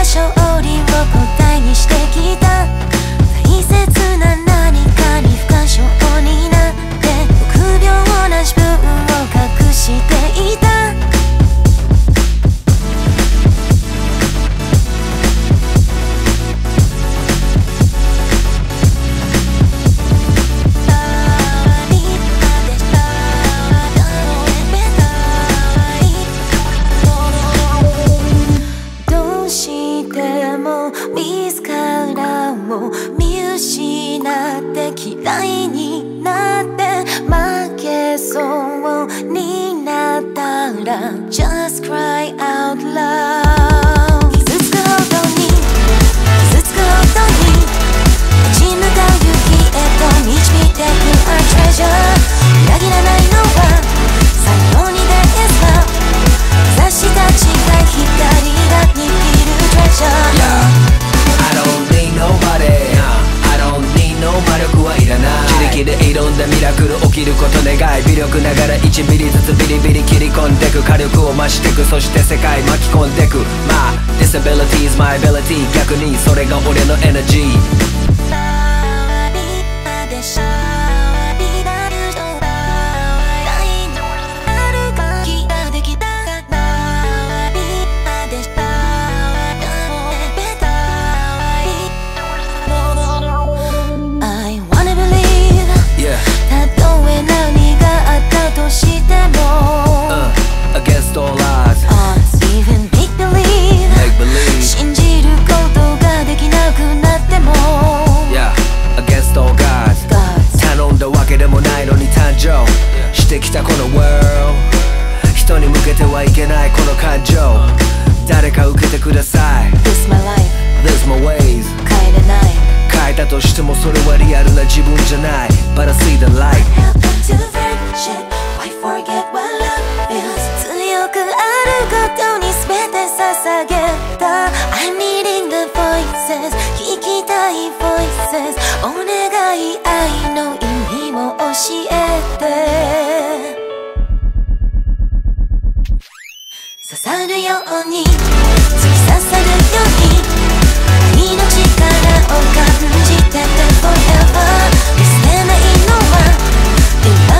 勝利を答えにしてきた。大切な何かに不干渉になって臆病な自分を隠していた。見失って嫌いになって負けそうになったら Just cry out loud。 傷つくほどに傷つくほどに立ち向かう勇気へと導いてく Our treasure。 裏切らないのは最後に There is love。 差した近い光が握る Treasure。I don't need nobody I don't need no 魔力はいらない。自力で挑んだミラクル起きること願い。微力ながら1ミリずつビリビリ切り込んでく。火力を増してく。そして世界巻き込んでく。My disability is my ability。 逆にそれが俺のエナジー。Against all odds even make believe 信じることができなくなっても Yeah, against all gods 頼んだわけでもないのに誕生してきたこの world。 人に向けてはいけないこの感情誰か受けてください。 This my life This my ways 変えれない。 変えたとしてもそれはリアルな自分じゃない。 But I see the light to friendship Why forget what love feels。 強くあることに全て捧げた。 I'm needing the voices 聞きたい voices。 お願い愛の意味を教えて。刺さるように突き刺さるように愛の力を感じてて forever。 見捨てないのは